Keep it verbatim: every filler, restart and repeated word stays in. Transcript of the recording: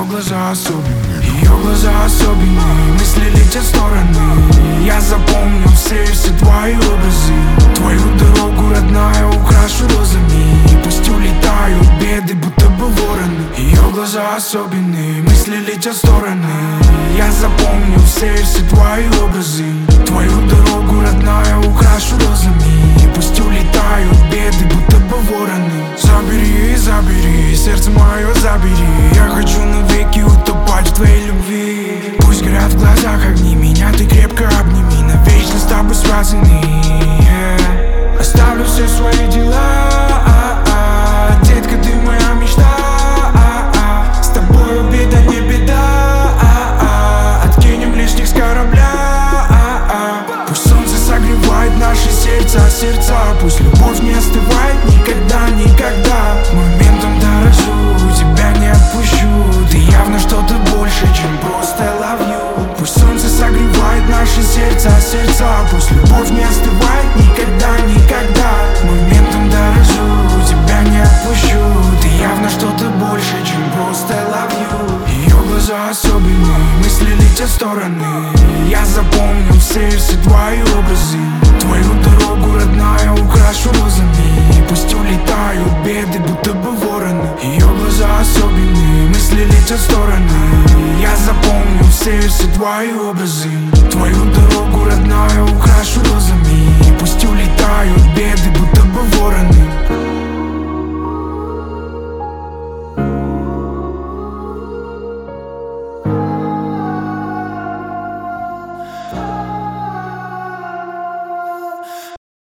глаза особенные, ее глаза особенные. Мысли летят в стороны. Я запомнил все, все твои образы. Твою дорогу, родная, украшу розами. И пусть улетают беды, будто бы вороны. Ее глаза особенные. Мысли летят в стороны. Я запомнил все, все твои образы. Твою дорогу, родная, украшу розами. И пусть улетают беды, будто бы вороны. Забери, забери, сердце мое забери. Я хочу навеки утопать в твоей любви. Пусть горят в глазах огни, меня ты крепко обними. Навечно с тобой связаны, yeah. Оставлю все свои дела, детка, ты моя мечта. С тобою беда не беда, откинем лишних с корабля. Пусть солнце согревает наши сердца, сердца. Пусть любовь не остывает никогда, никогда. Моментом дорожу, тебя не отпущу. Ты явно что-то больше, чем просто love you. Пусть солнце согревает наши сердца, сердца. Пусть любовь не остывает никогда, никогда. Моментом дорожу, тебя не отпущу. Ты явно что-то больше, чем просто love you. Ее глаза особенные, мысли летят в стороны. Я запомнил все, все твои образы. Твою дорогу, родная, украшу розами. И пусть улетают беды, будто бы вороны. Ее глаза особенные, мысли летят в стороны. Я запомнил все, все твои образы. Твою дорогу, родная, украшу розами. И пусть улетают беды, будто бы вороны.